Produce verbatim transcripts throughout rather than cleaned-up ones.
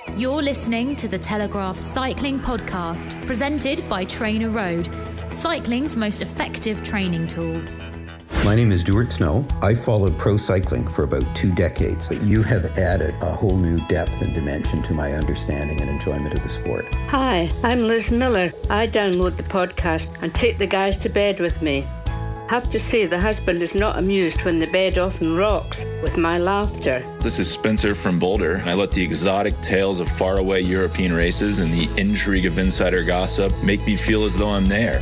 You're listening to the Telegraph Cycling Podcast, presented by Trainer Road, cycling's most effective training tool. My name is Stuart Snow. I followed pro cycling for about two decades, but you have added a whole new depth and dimension to my understanding and enjoyment of the sport. Hi, I'm Liz Miller. I download the podcast and take the guys to bed with me. Have to say the husband is not amused when the bed often rocks with my laughter. This is Spencer from Boulder. I let the exotic tales of faraway European races and the intrigue of insider gossip make me feel as though I'm there.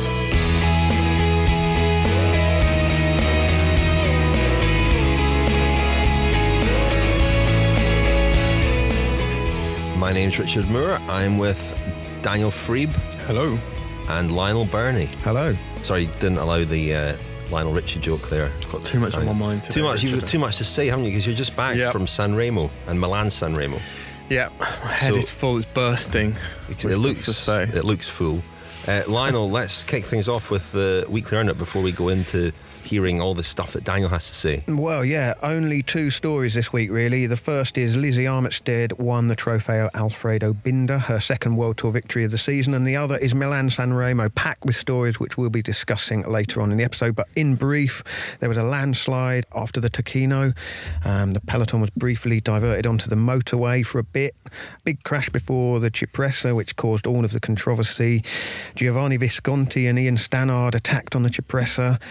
My name's Richard Moore. I'm with Daniel Freeb. Hello. And Lionel Burney. Hello. Sorry, didn't allow the uh, Lionel Richie joke there. Got too much on my mind today, Too much. Richard. You've got too much to say, haven't you? Because you're just back yep. from San Remo and Milan San Remo. Yeah, my head so, is full. It's bursting. It looks to say. It looks full. Uh, Lionel, let's kick things off with the weekly roundup before we go into hearing all the stuff that Daniel has to say. Well, yeah, only two stories this week, really. The first is Lizzie Armitstead won the Trofeo Alfredo Binda, her second World Tour victory of the season, and the other is Milan San Remo, packed with stories which we'll be discussing later on in the episode. But in brief, there was a landslide after the Ticino. Um, the peloton was briefly diverted onto the motorway for a bit. Big crash before the Cipressa, which caused all of the controversy. Giovanni Visconti and Ian Stannard attacked on the Cipressa.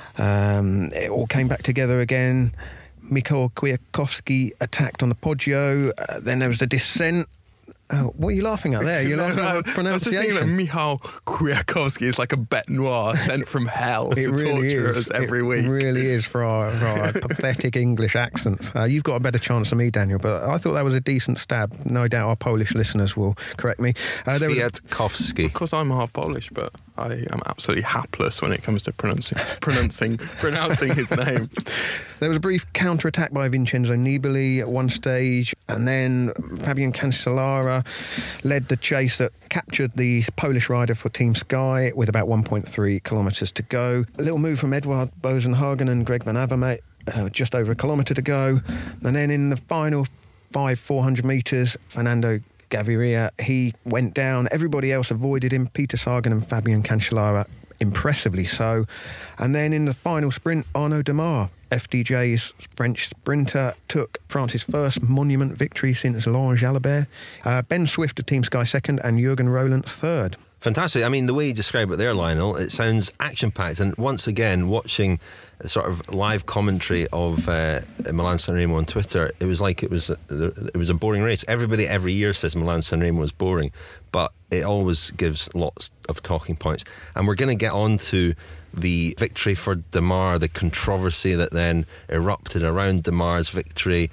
Um, it all came back together again. Mikhail Kwiatkowski attacked on the Poggio. Uh, then there was the descent. Oh, what are you laughing at there? You're laughing no, no, at the pronunciation. I was just thinking that Mikhail Kwiatkowski is like a bête noire sent from hell to really torture is. us every it week. It really is for our, for our pathetic English accents. Uh, you've got a better chance than me, Daniel, but I thought that was a decent stab. No doubt our Polish listeners will correct me. Uh, there Kwiatkowski. Of course, I'm half Polish, but I am absolutely hapless when it comes to pronouncing pronouncing pronouncing his name. There was a brief counter-attack by Vincenzo Nibali at one stage, and then Fabian Cancellara led the chase that captured the Polish rider for Team Sky with about one point three kilometres to go. A little move from Edward Bosenhagen and Greg Van Avermaet, uh, just over a kilometre to go. And then in the final five, four hundred metres, Fernando Gaviria, he went down. Everybody else avoided him. Peter Sagan and Fabian Cancellara, impressively so. And then in the final sprint, Arnaud Démare, F D J's French sprinter, took France's first monument victory since Laurent Jalabert. Uh, Ben Swift of Team Sky second and Jürgen Roland third. Fantastic. I mean, the way you describe it there, Lionel, it sounds action-packed. And once again, watching a sort of live commentary of uh, Milan San Remo on Twitter, it was like it was a, it was a boring race. Everybody every year says Milan San Remo is boring, but it always gives lots of talking points. And we're going to get on to the victory for Démare, the controversy that then erupted around Démare's victory,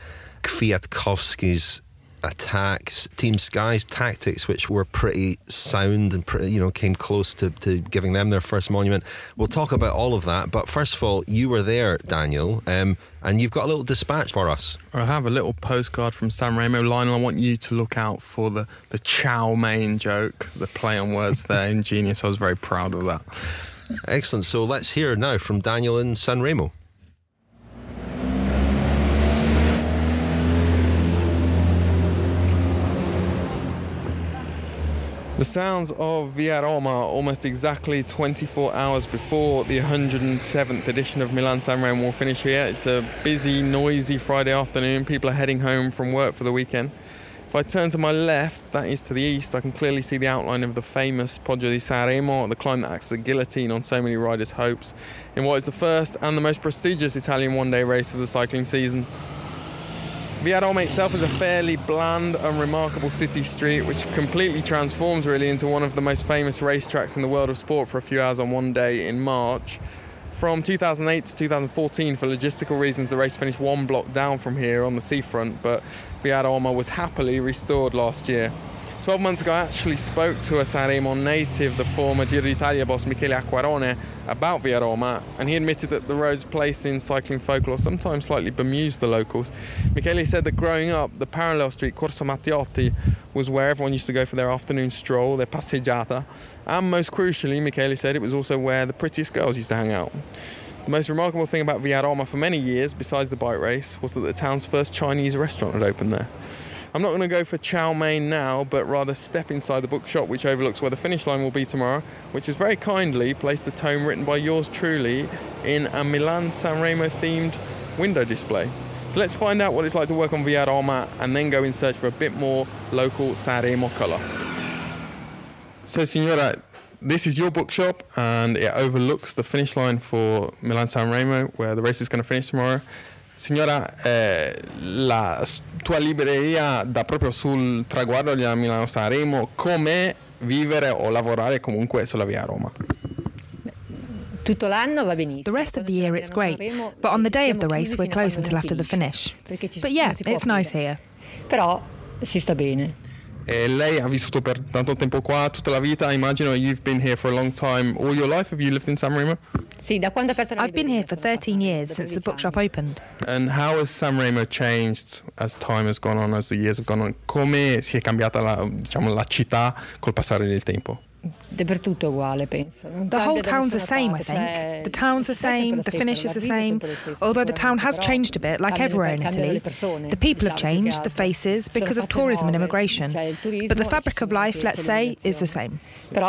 Kwiatkowski's attacks, Team Sky's tactics, which were pretty sound and pretty, you know, came close to, to giving them their first monument. We'll talk about all of that, but first of all, you were there, Daniel, um, and you've got a little dispatch for us. I have a little postcard from San Remo. Lionel, I want you to look out for the, the chow mein joke, the play on words there. Ingenious. I was very proud of that. Excellent. So let's hear now from Daniel in San Remo. The sounds of Via Roma almost exactly twenty-four hours before the one hundred seventh edition of Milan San Remo will finish here. It's a busy, noisy Friday afternoon. People are heading home from work for the weekend. If I turn to my left, that is to the east, I can clearly see the outline of the famous Poggio di San Remo, the climb that acts as a guillotine on so many riders' hopes, in what is the first and the most prestigious Italian one-day race of the cycling season. Via Roma itself is a fairly bland, unremarkable city street which completely transforms really into one of the most famous racetracks in the world of sport for a few hours on one day in March. From two thousand eight to two thousand fourteen, for logistical reasons, the race finished one block down from here on the seafront, but Via Roma was happily restored last year. Twelve months ago, I actually spoke to a San Remo native, the former Giro d'Italia boss Michele Acquarone, about Via Roma, and he admitted that the road's place in cycling folklore sometimes slightly bemused the locals. Michele said that growing up, the parallel street, Corso Matteotti, was where everyone used to go for their afternoon stroll, their passeggiata, and most crucially, Michele said it was also where the prettiest girls used to hang out. The most remarkable thing about Via Roma for many years, besides the bike race, was that the town's first Chinese restaurant had opened there. I'm not going to go for chow mein now, but rather step inside the bookshop, which overlooks where the finish line will be tomorrow, which has very kindly placed a tome written by yours truly in a Milan-Sanremo themed window display. So let's find out what it's like to work on Via Roma and then go in search for a bit more local Sanremo colour. So signora, this is your bookshop and it overlooks the finish line for Milan-Sanremo, where the race is going to finish tomorrow. Signora, eh, la tua libreria dà proprio sul traguardo di Milano-Sanremo. Com'è vivere o lavorare comunque sulla Via Roma? The rest of the year it's great, but on the day of the race we're closed until after the finish. But yeah, it's nice here. Però si sta bene. E lei ha vissuto per tanto tempo qua, tutta la vita, immagino. You've been here for a long time, all your life. Have you lived in Sanremo? Sì, da quando è aperto la I've been here for thirteen years, since the bookshop opened. And how has Sanremo changed as time has gone on, as the years have gone on? Come si è cambiata la, diciamo, la città col passare del tempo? Dappertutto uguale, penso. The whole town's the same, I think. The town's the same, the finish is the same, although the town has changed a bit, like everywhere in Italy. The people have changed, the faces, because of tourism and immigration. But the fabric of life, let's say, is the same.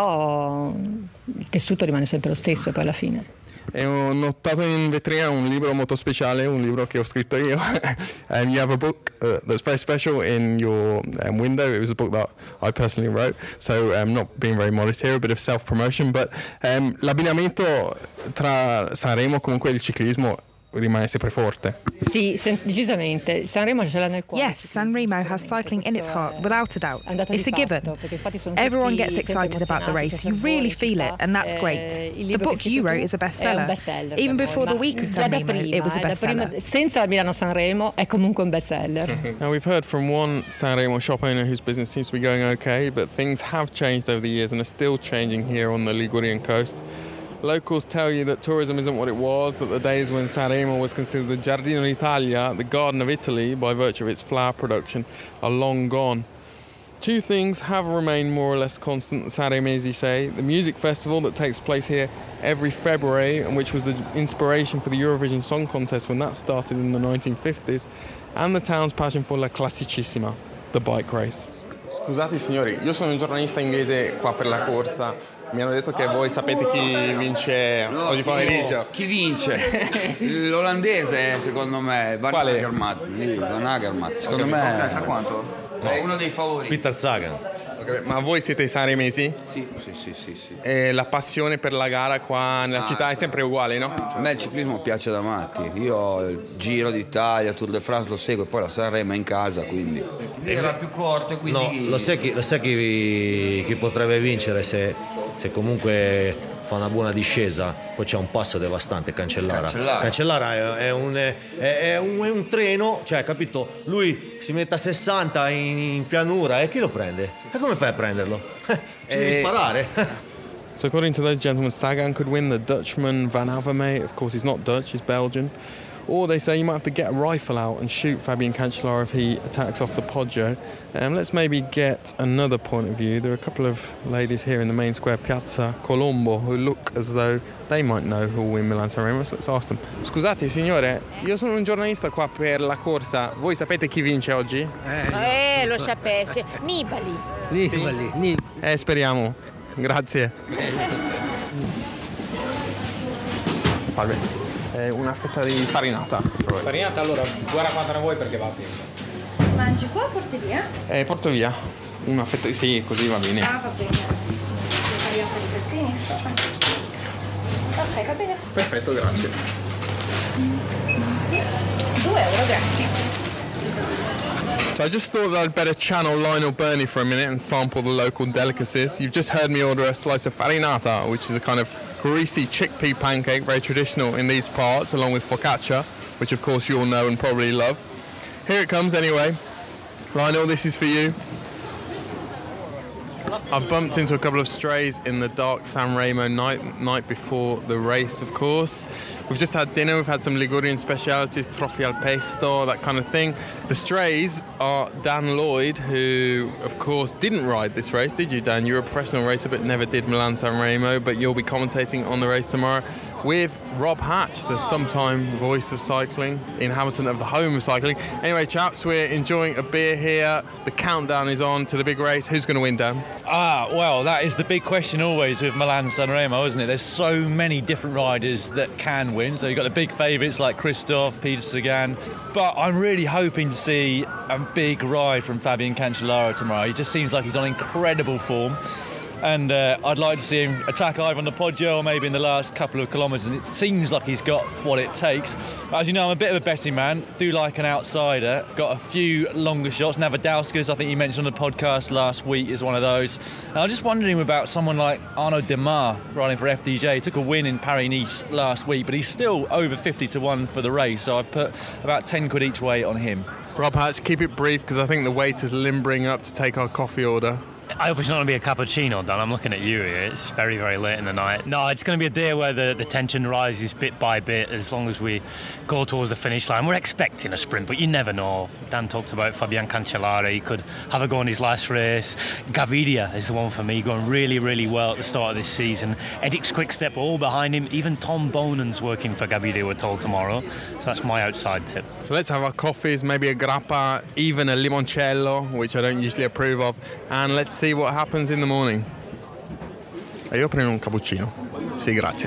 Però il tessuto rimane sempre lo stesso poi alla fine. E ho notato in vetrina un libro molto speciale, un libro che ho scritto io. And you have a book uh, that's very special in your um, window. It was a book that I personally wrote, so I'm um, not being very modest here, a bit of self-promotion, but um, l'abbinamento tra Sanremo, comunque il ciclismo, rimane sempre forte. Sì, decisamente. Sanremo ce l'ha nel cuore. Yes, Sanremo has cycling in its heart, without a doubt. It's a given. Everyone gets excited about the race. You really feel it, and that's great. The book you wrote is a bestseller. Even before the week of Sanremo, it was a bestseller. Senza Milano Sanremo è comunque un bestseller. Now we've heard from one Sanremo shop owner whose business seems to be going okay, but things have changed over the years and are still changing here on the Ligurian coast. Locals tell you that tourism isn't what it was, that the days when Sanremo was considered the Giardino d'Italia, the Garden of Italy, by virtue of its flower production, are long gone. Two things have remained more or less constant, Sanremesi say. The music festival that takes place here every February, and which was the inspiration for the Eurovision Song Contest when that started in the nineteen fifties, and the town's passion for La Classicissima, the bike race. Scusate signori, io sono un giornalista inglese qua per la corsa. Mi hanno detto che voi sapete chi vince no, oggi pomeriggio. Chi vince? L'olandese, secondo me, Van Agermatt. Van Agermatt. Secondo okay, me. Okay, fra quanto? No. È uno dei favoriti. Peter Sagan. Okay, ma voi siete sanremesi? Sì, sì, sì, sì, sì. E la passione per la gara qua nella ah, città è sempre uguale, no? A me il ciclismo piace da matti. Io il Giro d'Italia, Tour de France lo seguo, poi la Sanremo è in casa, quindi. Era più corto, quindi. No, lo sai chi, lo sai chi, chi potrebbe vincere se, se comunque fa una buona discesa, poi c'è un passo devastante, Cancellara. Cancellara, Cancellara è, è, un, è, è, un, è un treno, cioè, capito? Lui si mette a sessanta in, in pianura e chi lo prende? E come fai a prenderlo? Ci devi sparare. So according to those gentlemen, Sagan could win, the Dutchman Van Avermaet, of course he's not Dutch, he's Belgian. Or they say you might have to get a rifle out and shoot Fabian Cancellara if he attacks off the Poggio. Um, let's maybe get another point of view. There are a couple of ladies here in the main square, Piazza Colombo, who look as though they might know who will win Milan-Sanremo, so let's ask them. Scusate signore, io sono un giornalista qua per la corsa. Voi sapete chi vince oggi? Eh, eh lo sapessi. Nibali. Nibali. Sì. Nibali. Eh, speriamo. Grazie. Salve. Eh, una fetta di farinata. Farinata, allora, guarda quanto ne vuoi perché va bene. Mangi qua o porti via? Eh, porto via. Una fetta, sì, così va bene. Ah, va bene. Fai a pezzettini, so. Ok, va bene. Perfetto, grazie. Due euro, grazie. So I just thought that I'd better channel Lionel Burney for a minute and sample the local delicacies. You've just heard me order a slice of farinata, which is a kind of greasy chickpea pancake, very traditional in these parts, along with focaccia, which of course you all know and probably love. Here it comes anyway. Lionel, this is for you. I've bumped into a couple of strays in the dark Sanremo night, night before the race, of course. We've just had dinner, we've had some Ligurian specialities, trofie al pesto, that kind of thing. The strays are Dan Lloyd, who, of course, didn't ride this race, did you, Dan? You were a professional racer but never did Milan-Sanremo, but you'll be commentating on the race tomorrow. with Rob Hatch, the sometime voice of cycling, inhabitant of the home of cycling. Anyway, chaps, we're enjoying a beer here. The countdown is on to the big race. Who's going to win, Dan? Ah, well, that is the big question always with Milan-San Remo, isn't it? There's so many different riders that can win. So you've got the big favourites like Christophe, Peter Sagan. But I'm really hoping to see a big ride from Fabian Cancellara tomorrow. He just seems like he's on incredible form. And uh, I'd like to see him attack either on the Poggio or maybe in the last couple of kilometres, and it seems like he's got what it takes. As you know, I'm a bit of a betting man, do like an outsider. Got a few longer shots. Navadauskas, I think you mentioned on the podcast last week, is one of those. And I'm just wondering about someone like Arnaud Démare riding for F D J. He took a win in Paris-Nice last week, but he's still over fifty to one for the race, so I put about ten quid each way on him. Rob Hatch, keep it brief because I think the waiter's limbering up to take our coffee order. I hope it's not going to be a cappuccino, Dan. I'm looking at you here. It's very, very late in the night. No, it's going to be a day where the, the tension rises bit by bit as long as we go towards the finish line. We're expecting a sprint, but you never know. Dan talked about Fabian Cancellara. He could have a go in his last race. Gaviria is the one for me, going really, really well at the start of this season. Edix Quickstep all behind him. Even Tom Bonen's working for Gaviria, we're told, tomorrow. So that's my outside tip. So let's have our coffees, maybe a grappa, even a limoncello, which I don't usually approve of, and let's see what happens in the morning. Are you opening un cappuccino? Sì, grazie.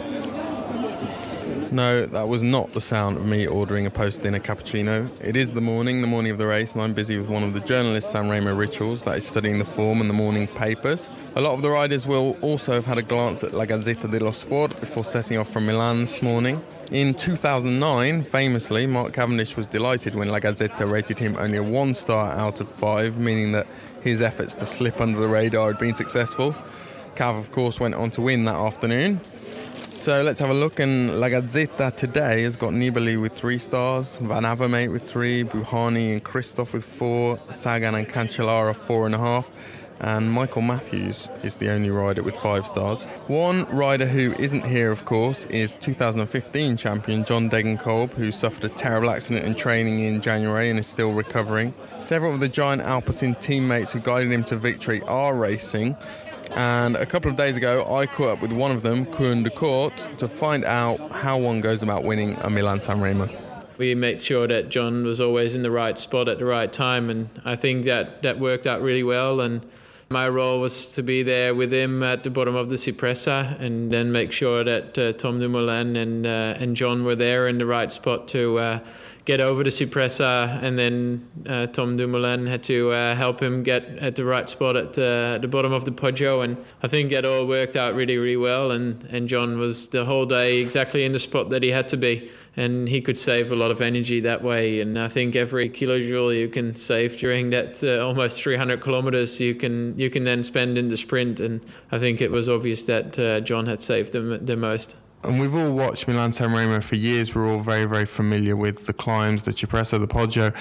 No, that was not the sound of me ordering a post-dinner cappuccino. It is the morning, the morning of the race, and I'm busy with one of the journalists' San Remo rituals, that is studying the form and the morning papers. A lot of the riders will also have had a glance at La Gazzetta dello Sport before setting off from Milan this morning. In two thousand nine, famously, Mark Cavendish was delighted when La Gazzetta rated him only a one star out of five, meaning that his efforts to slip under the radar had been successful. Cav, of course, went on to win that afternoon. So let's have a look, and La Gazzetta today has got Nibali with three stars, Van Avermaet with three, Buhani and Christophe with four, Sagan and Cancellara four and a half, and Michael Matthews is the only rider with five stars. One rider who isn't here, of course, is two thousand fifteen champion John Degenkolb, who suffered a terrible accident in training in January and is still recovering. Several of the Giant Alpecin teammates who guided him to victory are racing, and a couple of days ago I caught up with one of them, Koen de Kort, to find out how one goes about winning a Milan-San Remo. We made sure that John was always in the right spot at the right time, and I think that that worked out really well. And my role was to be there with him at the bottom of the Cipressa and then make sure that uh, Tom Dumoulin and uh, and John were there in the right spot to uh, get over the Cipressa, and then uh, Tom Dumoulin had to uh, help him get at the right spot at uh, the bottom of the Poggio, and I think that all worked out really, really well, and, and John was the whole day exactly in the spot that he had to be, and he could save a lot of energy that way, and I think every kilojoule you can save during that uh, almost three hundred kilometers you can you can then spend in the sprint, and I think it was obvious that uh, John had saved them the most. And we've all watched Milan-San Remo for years. We're all very, very familiar with the climbs, the Cipressa, the Poggio.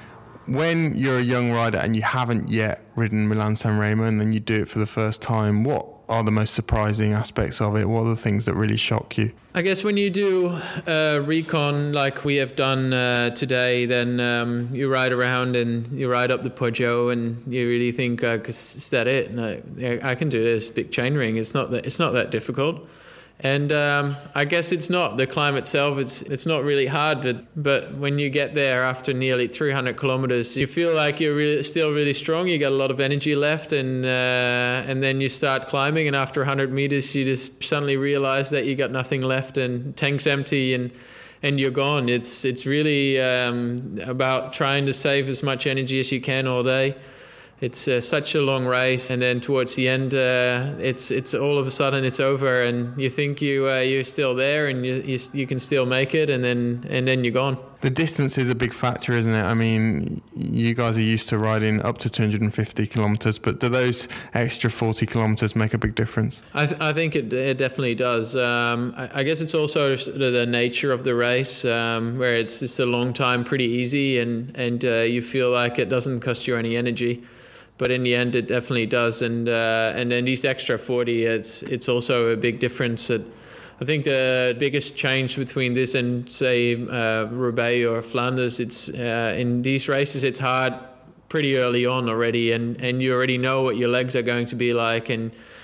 When you're a young rider and you haven't yet ridden Milan-San Remo and then you do it for the first time, what are the most surprising aspects of it? What are the things that really shock you? I guess when you do uh, recon like we have done uh, today, then um, you ride around and you ride up the Poggio and you really think, uh, is that it? No, I can do this big chainring. It's not that, it's not that difficult. And um, I guess it's not. The climb itself, it's it's not really hard, but, but when you get there after nearly three hundred kilometers, you feel like you're really, still really strong. You got a lot of energy left, and uh, and then you start climbing, and after one hundred meters, you just suddenly realize that you got nothing left, and tank's empty, and and you're gone. It's, it's really um, about trying to save as much energy as you can all day. It's uh, such a long race, and then towards the end, uh, it's it's all of a sudden it's over, and you think you uh, you're still there, and you, you you can still make it, and then and then you're gone. The distance is a big factor, isn't it? I mean, you guys are used to riding up to two hundred fifty kilometres, but do those extra forty kilometres make a big difference? I, th- I think it, it definitely does. Um, I, I guess it's also the nature of the race, um, where it's just a long time, pretty easy, and and uh, you feel like it doesn't cost you any energy. But in the end, it definitely does, and uh, and then these extra forty, it's it's also a big difference. That I think the biggest change between this and say uh, Roubaix or Flanders, it's uh, in these races it's hard pretty early on already, and, and you already know what your legs are going to be like, and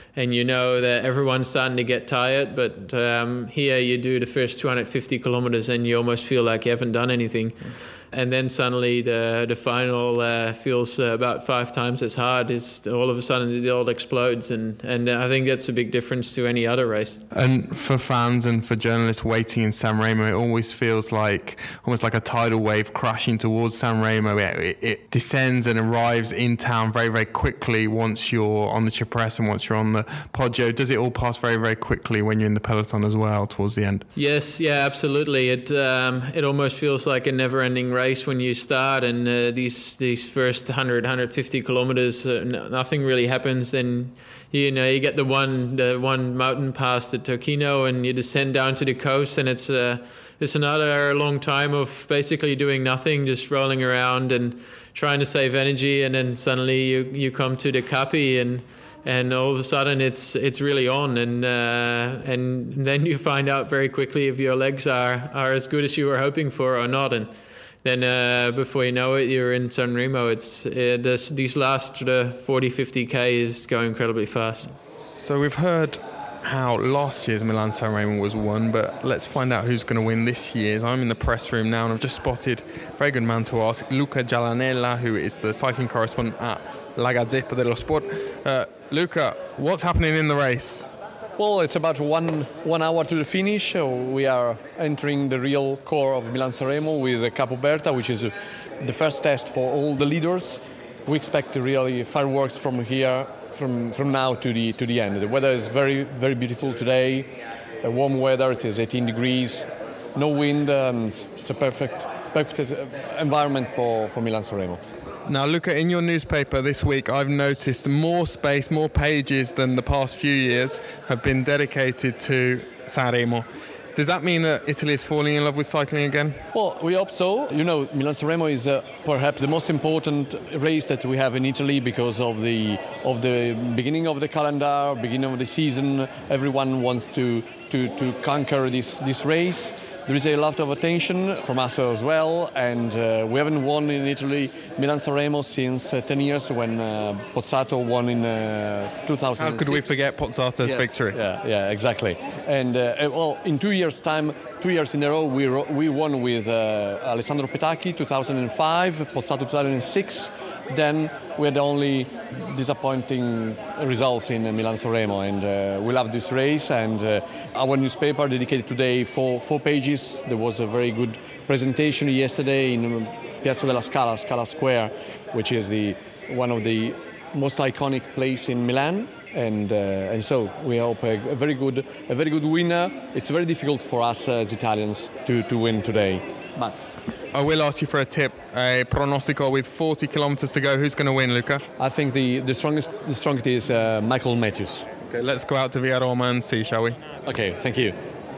and you know that everyone's starting to get tired. But um, here you do the first two hundred fifty kilometers and you almost feel like you haven't done anything. And then suddenly the the final uh, feels uh, about five times as hard. It's all of a sudden it all explodes, and, and I think that's a big difference to any other race. And for fans and for journalists waiting in San Remo, it always feels like almost like a tidal wave crashing towards San Remo. It, it, it descends and arrives in town very, very quickly once you're on the Cipressa and once you're on the Poggio. Does it all pass very, very quickly when you're in the peloton as well towards the end? Yes, yeah, absolutely. It um, it almost feels like a never-ending race. Race when you start, and uh, these these first one hundred, one hundred fifty kilometers, uh, n- nothing really happens. Then you know you get the one the one mountain pass, the Tocchino, and you descend down to the coast, and it's uh, it's another long time of basically doing nothing, just rolling around and trying to save energy. And then suddenly you you come to the Capi, and and all of a sudden it's it's really on, and uh, and then you find out very quickly if your legs are are as good as you were hoping for or not. And then uh, before you know it, you're in San Remo. It's uh, this, these last uh, forty, fifty Ks go incredibly fast. So we've heard how last year's Milan-San Remo was won, but let's find out who's going to win this year's. I'm in the press room now, and I've just spotted a very good man to ask, Luca Giallanella, who is the cycling correspondent at La Gazzetta dello Sport. Uh, Luca, what's happening in the race? Well, it's about one one hour to the finish. So we are entering the real core of Milan-San Remo with Capo Berta, which is the first test for all the leaders. We expect really fireworks from here, from from now to the to the end. The weather is very very beautiful today. A warm weather. It is eighteen degrees, no wind, and it's a perfect perfect environment for for Milan-San Remo. Now, Luca, in your newspaper this week, I've noticed more space, more pages than the past few years have been dedicated to San Remo. Does that mean that Italy is falling in love with cycling again? Well, we hope so. You know, Milan-San Remo is uh, perhaps the most important race that we have in Italy because of the of the beginning of the calendar, beginning of the season. Everyone wants to to, to conquer this this race. There is a lot of attention from us as well, and uh, we haven't won in Italy Milan-San Remo since uh, ten years when uh, Pozzato won in uh, two thousand six. How could we forget Pozzato's yes. victory? Yeah, yeah, exactly. And uh, well, in two years' time, two years in a row, we ro- we won with uh, Alessandro Petacchi two thousand five, Pozzato two thousand six. Then we had only disappointing results in Milan-San Remo, and uh, we love this race. And uh, our newspaper dedicated today four four pages. There was a very good presentation yesterday in Piazza della Scala, Scala Square, which is the one of the most iconic place in Milan. And uh, and so we hope a, a very good a very good winner. It's very difficult for us as Italians to, to win today, but. I will ask you for a tip, a pronostico with forty kilometres to go. Who's going to win, Luca? I think the, the strongest the strongest is uh, Michael Matthews. Okay, let's go out to Via Roma and see, shall we? Okay, thank you.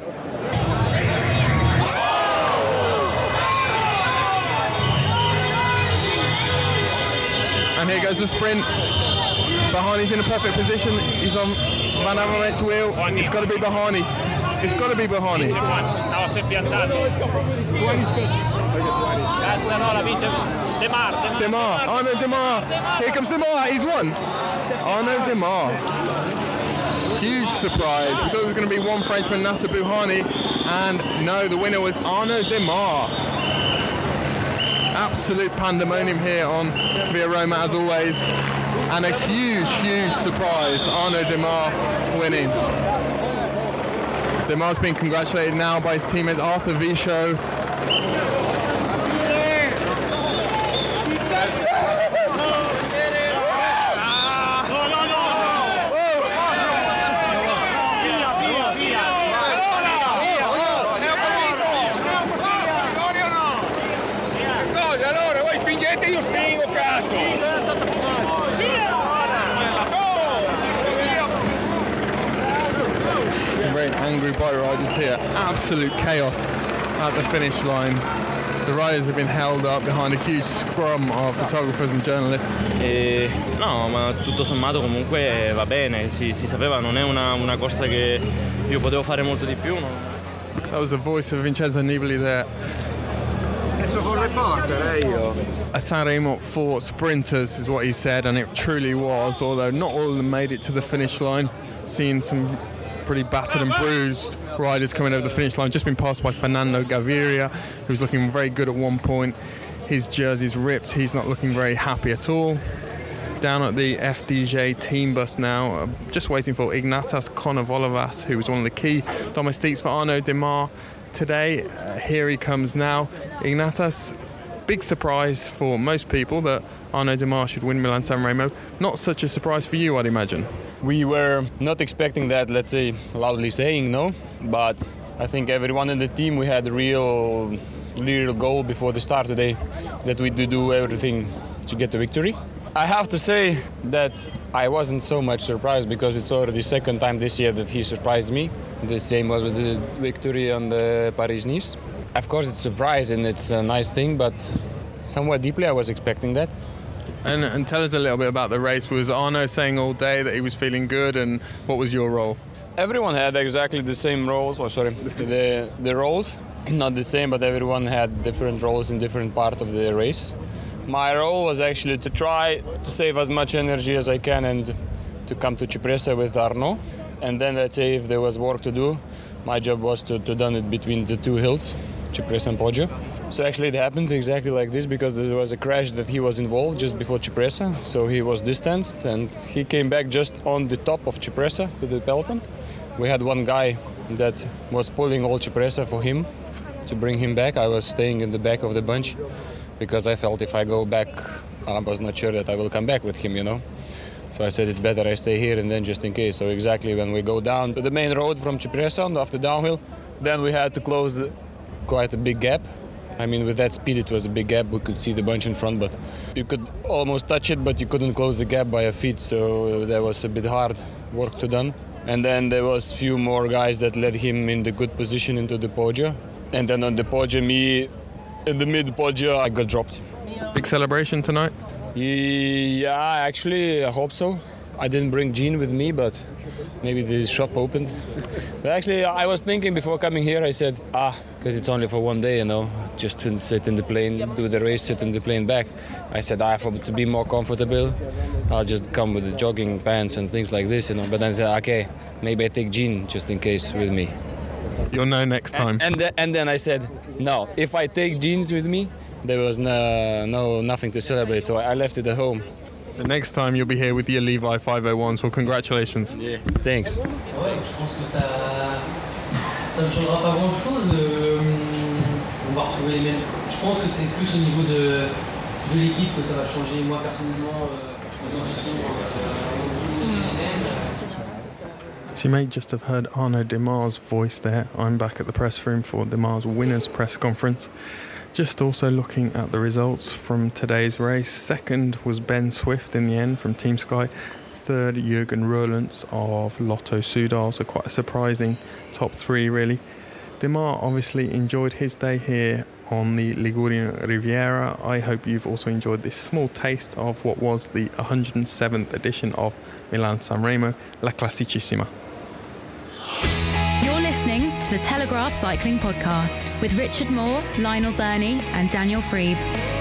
And here goes the sprint. Bahani's in a perfect position. He's on Van Avermaet's wheel. It's got to be Bahani's. It's got to be Bahani. No, si è piantato. Cazzarola vince Demar. Demar. Arnaud Demar. Here comes Demar. He's won. Arnaud Demar. Huge surprise. We thought it was going to be one Frenchman, Nasser Bouhanni. And no, the winner was Arnaud Demar. Absolute pandemonium here on Via Roma as always. And a huge, huge surprise. Arnaud Demar winning. Demar's been congratulated now by his teammate Arthur Vichot. Angry bike riders here, absolute chaos at the finish line. The riders have been held up behind a huge scrum of photographers and journalists. E, no, ma tutto sommato comunque va bene, si, si sapeva, non è una, una corsa che io potevo fare molto di più. No? That was the voice of Vincenzo Nibali there. A Sanremo for sprinters is what he said, and it truly was, although not all of them made it to the finish line. Seeing some pretty battered and bruised riders coming over the finish line. Just been passed by Fernando Gaviria, who's looking very good at one point. His jersey's ripped, he's not looking very happy at all. Down at the F D J team bus now, uh, just waiting for Ignatas Konovalovas, who was one of the key domestiques for Arnaud Démare today. Uh, here he comes now. Ignatas, big surprise for most people that Arnaud Démare should win Milan-San Remo. Not such a surprise for you, I'd imagine. We were not expecting that, let's say, loudly saying, no, but I think everyone in the team, we had a real, real goal before the start today, that we do do everything to get the victory. I have to say that I wasn't so much surprised because it's already the second time this year that he surprised me. The same was with the victory on the Paris-Nice. Of course, it's a surprise and it's a nice thing, but somewhere deeply I was expecting that. And, and tell us a little bit about the race. Was Arnaud saying all day that he was feeling good, and what was your role? Everyone had exactly the same roles, or sorry, the, the roles. Not the same, but everyone had different roles in different parts of the race. My role was actually to try to save as much energy as I can and to come to Cipressa with Arnaud. And then, let's say, if there was work to do, my job was to, to done it between the two hills, Cipressa and Poggio. So actually it happened exactly like this because there was a crash that he was involved just before Cipressa. So he was distanced and he came back just on the top of Cipressa to the peloton. We had one guy that was pulling all Cipressa for him to bring him back. I was staying in the back of the bunch because I felt if I go back, I was not sure that I will come back with him, you know. So I said it's better I stay here and then just in case. So exactly when we go down to the main road from Cipressa after downhill, then we had to close quite a big gap. I mean, with that speed, it was a big gap. We could see the bunch in front, but you could almost touch it, but you couldn't close the gap by your feet. So that was a bit hard work to done. And then there was few more guys that led him in the good position into the Poggio. And then on the Poggio, me in the mid Poggio, I got dropped. Big celebration tonight? Yeah, actually, I hope so. I didn't bring Jean with me, but maybe the shop opened. But actually, I was thinking before coming here, I said, ah, because it's only for one day, you know, just to sit in the plane, do the race, sit in the plane back. I said, I have to be more comfortable. I'll just come with the jogging pants and things like this, you know. But then I said, okay, maybe I take Jean just in case with me. You'll know next time. And and, th- and then I said, no, if I take jeans with me, there was no, no nothing to celebrate, so I left it at home. The next time you'll be here with your Levi five oh ones, well, congratulations. Yeah, thanks. Ouais, je pense que ça, ça ne changera pas grand-chose. Euh, on va retrouver les mêmes. Je pense que c'est plus au niveau de, de l'équipe que ça va changer. Moi, personnellement, euh, les ambitions So you may just have heard Arnaud Démare's voice there. I'm back at the press room for Démare's winners press conference. Just also looking at the results from today's race. Second was Ben Swift in the end from Team Sky. Third, Jürgen Roelandts of Lotto Soudal. So quite a surprising top three, really. Démare obviously enjoyed his day here on the Ligurian Riviera. I hope you've also enjoyed this small taste of what was the one hundred seventh edition of Milan-San Remo, La Classicissima. You're listening to the Telegraph Cycling Podcast with Richard Moore, Lionel Burney and Daniel Friebe.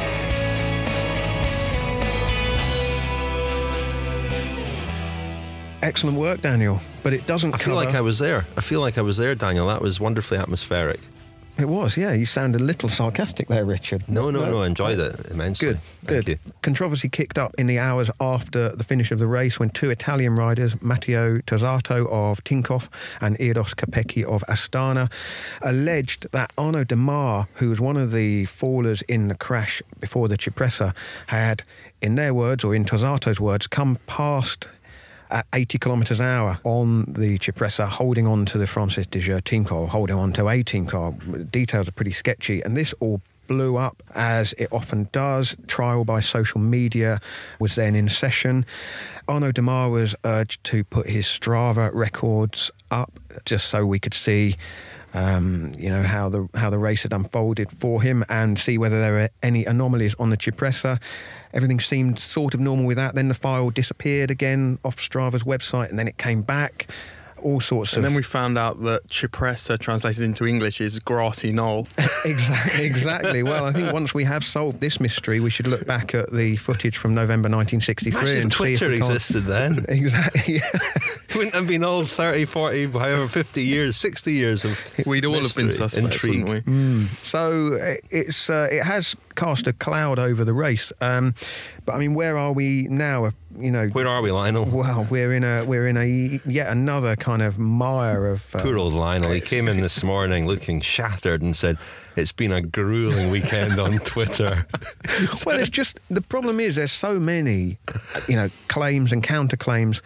Excellent work, Daniel, but it doesn't I cover... feel like I was there. I feel like I was there, Daniel. That was wonderfully atmospheric. It was, yeah. You sound a little sarcastic there, Richard. No, no, no. I enjoyed it immensely. Good, Thank good. You. Controversy kicked up in the hours after the finish of the race when two Italian riders, Matteo Tozzato of Tinkoff and Eros Capecchi of Astana, alleged that Arnaud Démare, who was one of the fallers in the crash before the Cipressa, had, in their words, or in Tozzato's words, come past at eighty kilometres an hour on the Cipressa, holding on to the Francis Dejeux team car, holding on to a team car. Details are pretty sketchy, and this all blew up, as it often does. Trial by social media was then in session. Arnaud Démare was urged to put his Strava records up just so we could see Um, you know, how the how the race had unfolded for him and see whether there were any anomalies on the Cipressa. Everything seemed sort of normal with that. Then the file disappeared again off Strava's website and then it came back. all sorts and of... And then we found out that Cipressa translated into English is grassy knoll. exactly, exactly. Well, I think once we have solved this mystery, we should look back at the footage from November nineteen sixty-three. Imagine and Twitter see if existed then. Exactly, yeah. It wouldn't have been all thirty, forty, however, fifty years, sixty years of We'd all have been suspects, intrigue. wouldn't we? Mm. So it's uh, it has cast a cloud over the race. Um, but I mean, where are we now? You know, where are we, Lionel? Well, we're in a we're in a yet another kind of mire of. Uh, Poor old Lionel. He came in this morning looking shattered and said, "It's been a grueling weekend on Twitter." Well, it's just the problem is there's so many, you know, claims and counterclaims.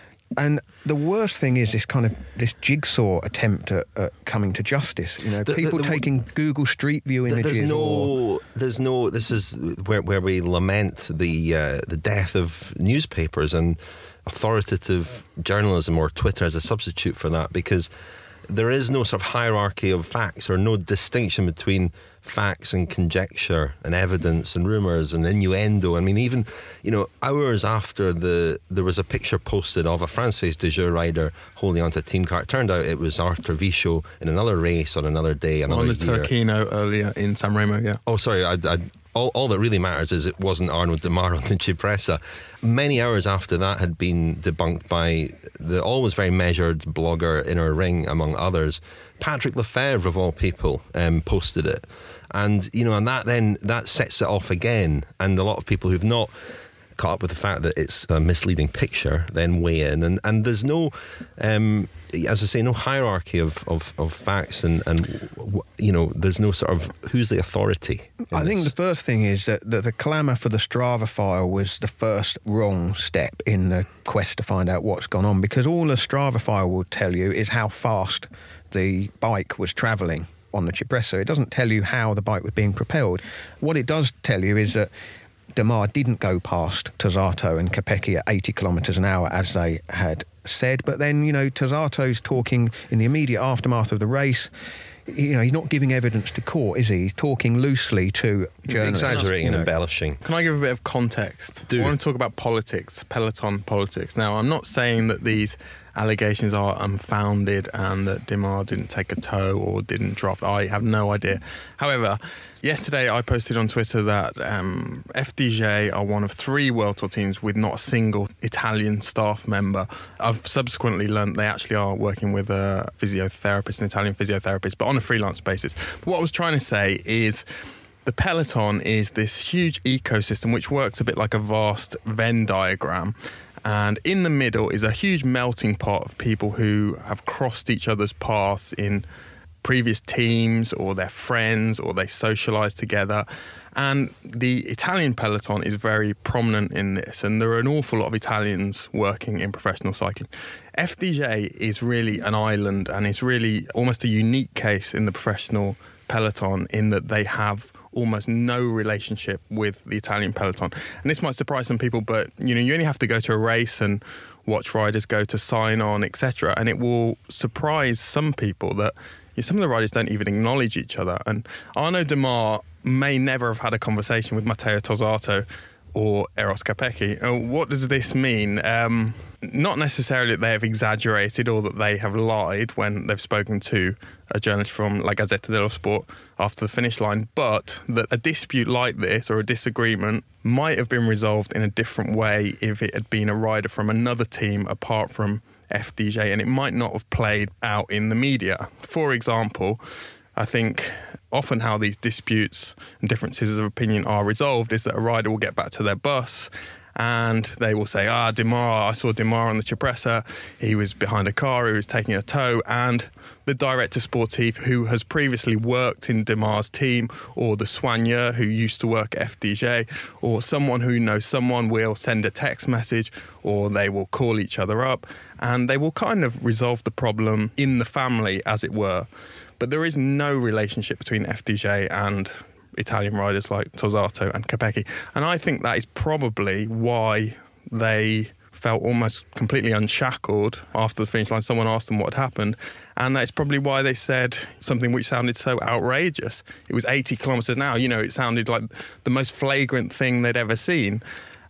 And the worst thing is this kind of this jigsaw attempt at, at coming to justice. You know, the, people the, the, taking Google Street View images. There's no, or, there's no. This is where where we lament the uh, the death of newspapers and authoritative journalism, or Twitter as a substitute for that, because there is no sort of hierarchy of facts or no distinction between facts and conjecture and evidence and rumours and innuendo. I mean, even, you know, hours after the there was a picture posted of a Francaise de Jeux rider holding onto a team car. It turned out it was Arthur Vichot in another race on another day, another on the year. Turquino earlier in San Remo, yeah. Oh, sorry, I, I, all, all that really matters is it wasn't Arnaud Démare on the Cipressa. Many hours after that had been debunked by the always very measured blogger Inner Ring, among others, Patrick Lefevre, of all people, um, posted it. And, you know, and that then, that sets it off again. And a lot of people who've not caught up with the fact that it's a misleading picture then weigh in. And, and there's no, um, as I say, no hierarchy of, of, of facts and, and, you know, there's no sort of, who's the authority? I think the first thing is that, that the clamour for the Strava file was the first wrong step in the quest to find out what's gone on, because all the Strava file will tell you is how fast the bike was travelling on the Cipressa. It doesn't tell you how the bike was being propelled. What it does tell you is that Démare didn't go past Tozzato and Capecchi at eighty kilometres an hour as they had said, but then, you know, Tozzato's talking in the immediate aftermath of the race. You know, he's not giving evidence to court, is he? He's talking loosely to journalists. Exaggerating and embellishing. Can I give a bit of context? Do. I want to talk about politics, peloton politics. Now, I'm not saying that these allegations are unfounded and that Démare didn't take a tow or didn't drop. I have no idea. However, yesterday I posted on Twitter that um, F D J are one of three World Tour teams with not a single Italian staff member. I've subsequently learned they actually are working with a physiotherapist, an Italian physiotherapist, but on a freelance basis. But what I was trying to say is the peloton is this huge ecosystem which works a bit like a vast Venn diagram. And in the middle is a huge melting pot of people who have crossed each other's paths in previous teams, or they're friends, or they socialise together. And the Italian peloton is very prominent in this, and there are an awful lot of Italians working in professional cycling. F D J is really an island, and it's really almost a unique case in the professional peloton in that they have almost no relationship with the Italian peloton. And this might surprise some people, but you know, you only have to go to a race and watch riders go to sign on, et cetera, and it will surprise some people that you know, some of the riders don't even acknowledge each other. And Arnaud Démare may never have had a conversation with Matteo Tozzato or Eros Capecchi. Uh, what does this mean? Um, not necessarily that they have exaggerated or that they have lied when they've spoken to a journalist from La Gazzetta dello Sport after the finish line, but that a dispute like this, or a disagreement, might have been resolved in a different way if it had been a rider from another team apart from F D J, and it might not have played out in the media. For example, I think often how these disputes and differences of opinion are resolved is that a rider will get back to their bus and they will say, ah, Démare, I saw Démare on the Cipressa, he was behind a car, he was taking a tow, and the director sportif who has previously worked in Démare's team, or the soigneur who used to work at F D J, or someone who knows someone will send a text message, or they will call each other up, and they will kind of resolve the problem in the family, as it were. But there is no relationship between F D J and Italian riders like Tozzato and Capecchi. And I think that is probably why they felt almost completely unshackled after the finish line. Someone asked them what had happened. And that's probably why they said something which sounded so outrageous. It was eighty kilometres an hour. You know, it sounded like the most flagrant thing they'd ever seen.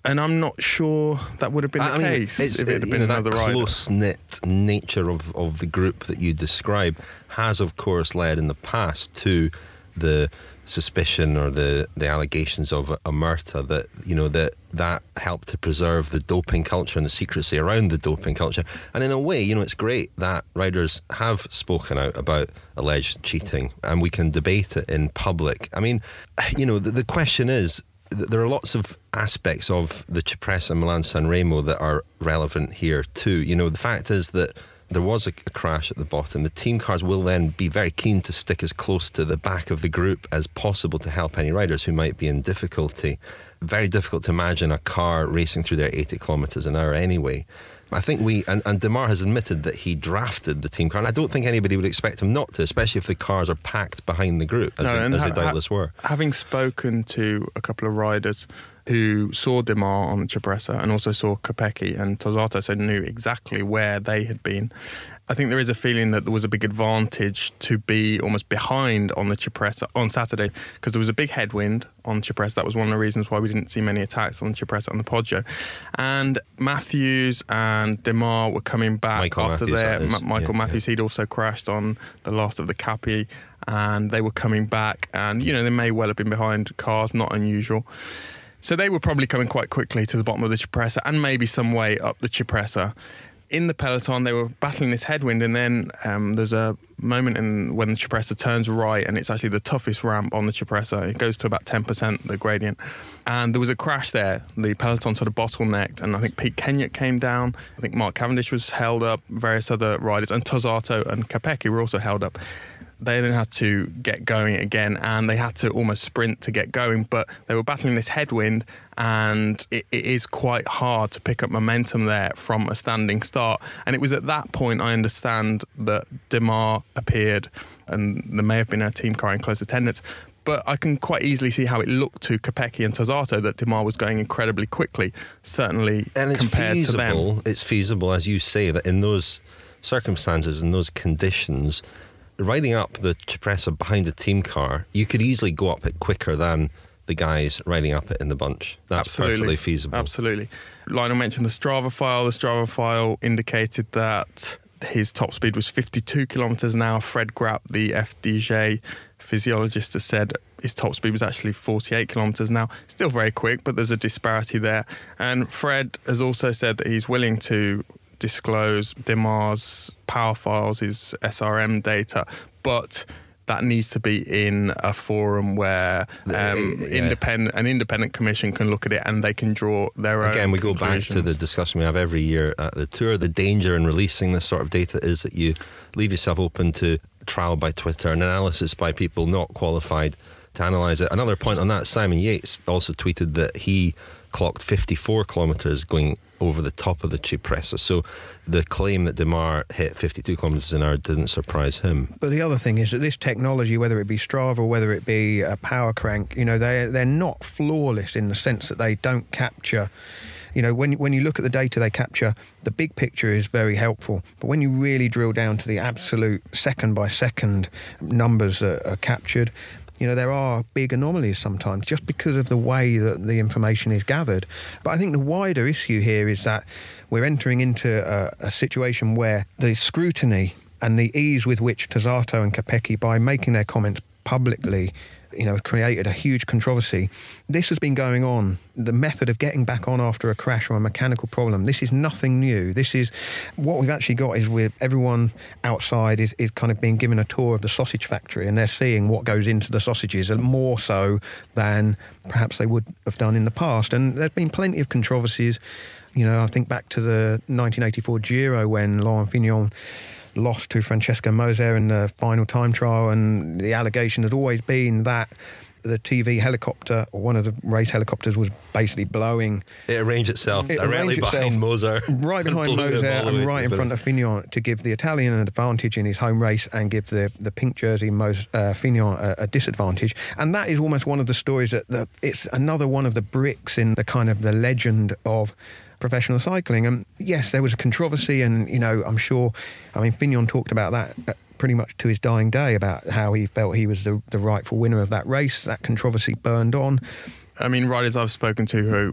And I'm not sure that would have been the I mean, case it's, if it had you been know, another that rider. close-knit nature of, of the group that you describe has, of course, led in the past to the suspicion or the, the allegations of omerta that, you know, that that helped to preserve the doping culture and the secrecy around the doping culture. And in a way, you know, it's great that riders have spoken out about alleged cheating and we can debate it in public. I mean, you know, the, the question is, there are lots of aspects of the Cipressa and Milan-San Remo that are relevant here too. You know, the fact is that there was a, a crash at the bottom. The team cars will then be very keen to stick as close to the back of the group as possible to help any riders who might be in difficulty. Very difficult to imagine a car racing through there eighty kilometres an hour anyway. I think we, and, and Démare has admitted that he drafted the team car, and I don't think anybody would expect him not to, especially if the cars are packed behind the group, as, no, it, and as ha- they doubtless ha- were. Having spoken to a couple of riders who saw Démare on the Cipressa and also saw Kopecky and Tosato, so knew exactly where they had been, I think there is a feeling that there was a big advantage to be almost behind on the Cipressa on Saturday, because there was a big headwind on Cipressa. That was one of the reasons why we didn't see many attacks on Cipressa on the Poggio. And Matthews and Démare were coming back Michael after Matthews, their... that is. Ma- Michael Yeah, Matthews, yeah. he'd also crashed on the last of the Capi, and they were coming back, and, you know, they may well have been behind cars, not unusual. So they were probably coming quite quickly to the bottom of the Cipressa and maybe some way up the Cipressa. In the peloton, they were battling this headwind, and then um, there's a moment in when the Cipressa turns right, and it's actually the toughest ramp on the Cipressa. It goes to about ten percent, the gradient. And there was a crash there. The peloton sort of bottlenecked, and I think Pete Kenyon came down. I think Mark Cavendish was held up, various other riders, and Tosato and Kopecky were also held up. They then had to get going again, and they had to almost sprint to get going, but they were battling this headwind, and it, it is quite hard to pick up momentum there from a standing start. And it was at that point, I understand, that Démare appeared, and there may have been a team car in close attendance, but I can quite easily see how it looked to Kopecky and Tosato that Démare was going incredibly quickly, certainly and it's compared feasible, to them. It's feasible, as you say, that in those circumstances, in those conditions, riding up the Cipressa behind a team car, you could easily go up it quicker than the guys riding up it in the bunch. That's Absolutely. perfectly feasible. Absolutely. Lionel mentioned the Strava file. The Strava file indicated that his top speed was fifty-two kilometres an hour. Fred Grapp, the F D J physiologist, has said his top speed was actually forty-eight kilometres an hour. Still very quick, but there's a disparity there. And Fred has also said that he's willing to disclose Démare's power files, his S R M data, but that needs to be in a forum where um, yeah. independent an independent commission can look at it and they can draw their own Again, we go back conclusions. to the discussion we have every year at the Tour. The danger in releasing this sort of data is that you leave yourself open to trial by Twitter and analysis by people not qualified to analyse it. Another point on that, Simon Yates also tweeted that he clocked fifty-four kilometres going over the top of the Cipressa. So the claim that Démare hit fifty-two kilometres an hour didn't surprise him. But the other thing is that this technology, whether it be Strava or whether it be a power crank, you know, they're, they're not flawless in the sense that they don't capture... You know, when when you look at the data they capture, the big picture is very helpful. But when you really drill down to the absolute second-by-second numbers that are captured, you know, there are big anomalies sometimes just because of the way that the information is gathered. But I think the wider issue here is that we're entering into a, a situation where the scrutiny and the ease with which Tosato and Kopecky, by making their comments publicly, you know, created a huge controversy. This has been going on. The method of getting back on after a crash or a mechanical problem, this is nothing new. This is what we've actually got is with everyone outside is, is kind of being given a tour of the sausage factory, and they're seeing what goes into the sausages, and more so than perhaps they would have done in the past. And there's been plenty of controversies. You know, I think back to the nineteen eighty-four Giro when Laurent Fignon lost to Francesco Moser in the final time trial, and the allegation had always been that the T V helicopter, or one of the race helicopters, was basically blowing. It arranged itself it directly arranged behind Moser. Right behind Moser and right in front of Fignon to give the Italian an advantage in his home race and give the, the pink jersey Mos, uh, Fignon a, a disadvantage. And that is almost one of the stories that the, it's another one of the bricks in the kind of the legend of professional cycling. And yes, there was a controversy, and you know, I'm sure, I mean, Fignon talked about that pretty much to his dying day, about how he felt he was the, the rightful winner of that race. That controversy burned on. I mean, riders I've spoken to who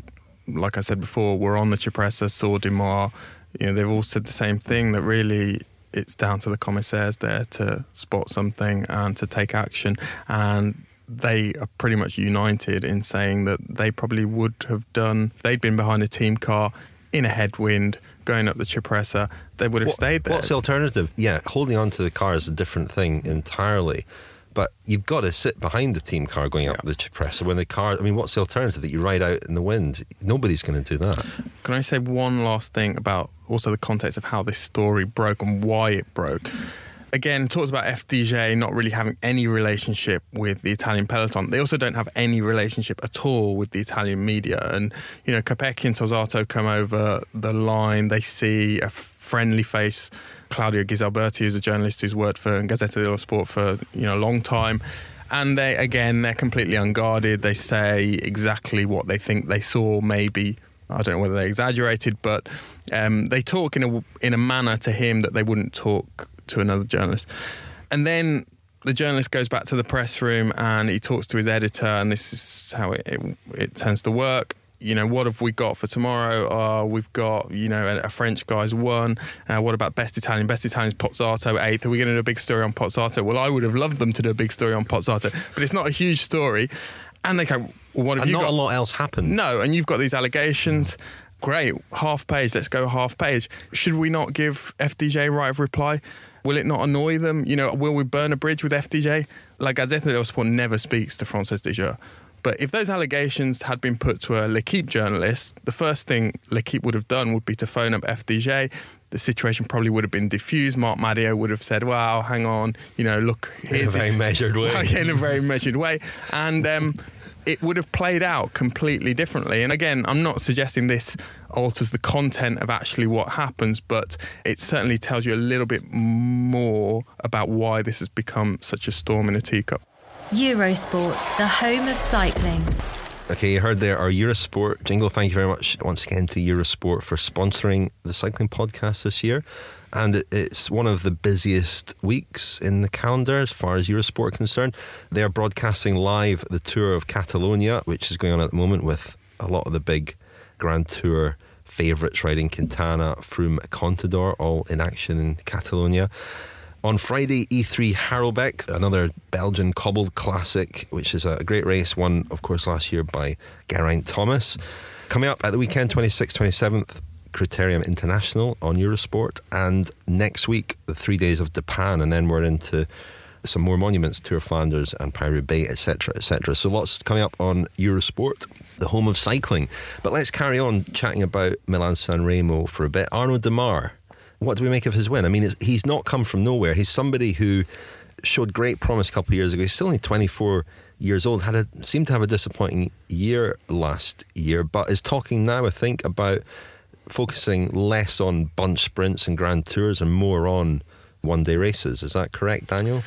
like I said before, were on the Cipressa, saw Démare. You know, they've all said the same thing, that really it's down to the commissaires there to spot something and to take action. And they are pretty much united in saying that they probably would have done, if they'd been behind a team car in a headwind going up the Cipressa, they would have what, stayed there. What's the alternative? Yeah, holding on to the car is a different thing entirely. But you've got to sit behind the team car going up yeah. the Cipressa when the car... I mean, what's the alternative? That you ride out in the wind? Nobody's going to do that. Can I say one last thing about also the context of how this story broke and why it broke? Again, it talks about F D J not really having any relationship with the Italian peloton. They also don't have any relationship at all with the Italian media. And, you know, Kopecky and Tosato come over the line. They see a friendly face, Claudio Ghisalberti, who's a journalist who's worked for Gazzetta dello Sport for, you know, a long time. And they, again, they're completely unguarded. They say exactly what they think they saw, maybe. I don't know whether they exaggerated, but um, they talk in a, in a manner to him that they wouldn't talk to another journalist. And then the journalist goes back to the press room and he talks to his editor, and this is how it, it, it tends to work. You know, what have we got for tomorrow? Uh, we've got, you know, a, a French guy's won. Uh, what about Best Italian? Best Italian is Pozzato, eighth. Are we going to do a big story on Pozzato? Well, I would have loved them to do a big story on Pozzato, but it's not a huge story. And they go, well, what have and you not got? a lot else happened. No, and you've got these allegations. Great, half page, let's go half page. Should we not give F D J right of reply? Will it not annoy them? You know, will we burn a bridge with F D J? Like, Gazzetta dello Sport never speaks to Frances Desjeux. But if those allegations had been put to a L'Equipe journalist, the first thing L'Equipe would have done would be to phone up F D J. The situation probably would have been diffused. Marc Madio would have said, well, hang on, you know, look. In a very measured way. In a very measured way. And um, it would have played out completely differently. And again, I'm not suggesting this alters the content of actually what happens, but it certainly tells you a little bit more about why this has become such a storm in a teacup. Eurosport, the home of cycling. Okay, you heard there our Eurosport jingle. Thank you very much once again to Eurosport for sponsoring the cycling podcast this year. And it's one of the busiest weeks in the calendar as far as Eurosport are concerned. They're broadcasting live the Tour of Catalonia, which is going on at the moment with a lot of the big Grand Tour favourites riding Quintana, Froome, Contador, all in action in Catalonia. On Friday, E three Harelbeke, another Belgian cobbled classic, which is a great race, won, of course, last year by Geraint Thomas. Coming up at the weekend, twenty-sixth, twenty-seventh, Criterium International on Eurosport. And next week, the three days of Japan, and then we're into some more monuments, Tour of Flanders and Paris-Roubaix, et cetera, et cetera. So lots coming up on Eurosport, the home of cycling. But let's carry on chatting about Milan-San Remo for a bit. Arnaud Démare. What do we make of his win? I mean, he's not come from nowhere. He's somebody who showed great promise a couple of years ago. He's still only twenty-four years old, had a, seemed to have a disappointing year last year, but is talking now, I think, about focusing less on bunch sprints and Grand Tours and more on one-day races. Is that correct, Daniel?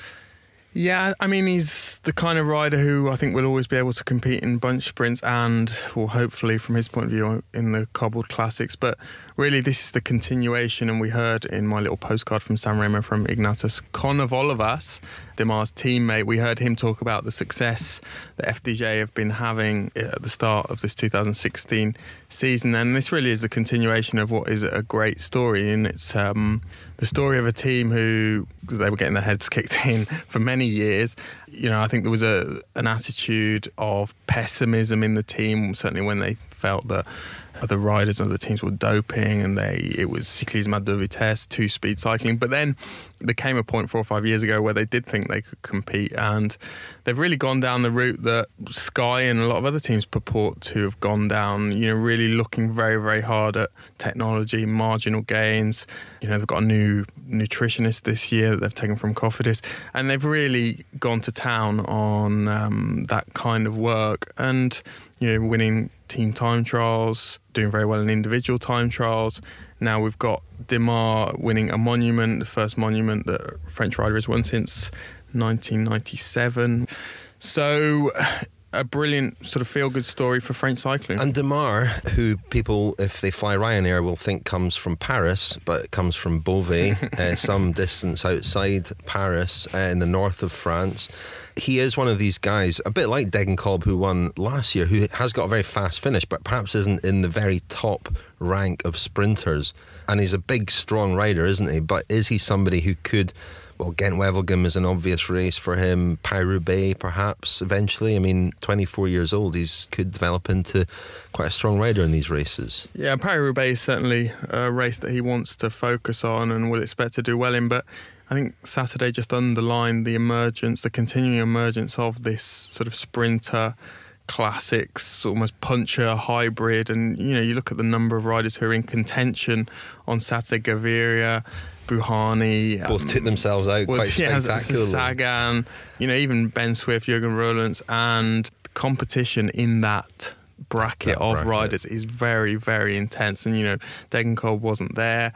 Yeah, I mean, he's the kind of rider who I think will always be able to compete in bunch sprints and, well, hopefully from his point of view, in the cobbled classics. But really, this is the continuation, and we heard in my little postcard from San Remo from Ignatius Konovalovas, Démare's teammate, we heard him talk about the success that F D J have been having at the start of this two thousand sixteen season. And this really is the continuation of what is a great story, and it's um, the story of a team who, because they were getting their heads kicked in for many years. You know, I think there was a an attitude of pessimism in the team, certainly when they felt that other riders and other teams were doping, and they it was cyclisme à deux vitesses, two-speed cycling. But then there came a point four or five years ago where they did think they could compete, and they've really gone down the route that Sky and a lot of other teams purport to have gone down, you know, really looking very, very hard at technology, marginal gains. You know, they've got a new nutritionist this year that they've taken from Cofidis, and they've really gone to town on um, that kind of work, and, you know, winning team time trials, doing very well in individual time trials. Now we've got Démare winning a monument, the first monument that a French rider has won since nineteen ninety-seven. So a brilliant sort of feel-good story for French cycling. And Démare, who people, if they fly Ryanair, will think comes from Paris, but it comes from Beauvais, uh, some distance outside Paris, uh, in the north of France. he is one of these guys, a bit like Degenkolb, who won last year, who has got a very fast finish, but perhaps isn't in the very top rank of sprinters. And he's a big, strong rider, isn't he? But is he somebody who could... Well, Gent-Wevelgem is an obvious race for him. Paris-Roubaix, perhaps, eventually. I mean, twenty-four years old, he could develop into quite a strong rider in these races. Yeah, Paris-Roubaix is certainly a race that he wants to focus on and will expect to do well in, but I think Saturday just underlined the emergence, the continuing emergence of this sort of sprinter, classics, almost puncher hybrid. And, you know, you look at the number of riders who are in contention on Saturday. Gaviria, Bouhanni. Both um, took themselves out was, quite yeah, spectacularly. Sagan, you know, even Ben Swift, Jürgen Roelandts, and the competition in that bracket that of bracket. riders is very, very intense. And, you know, Degenkolb wasn't there.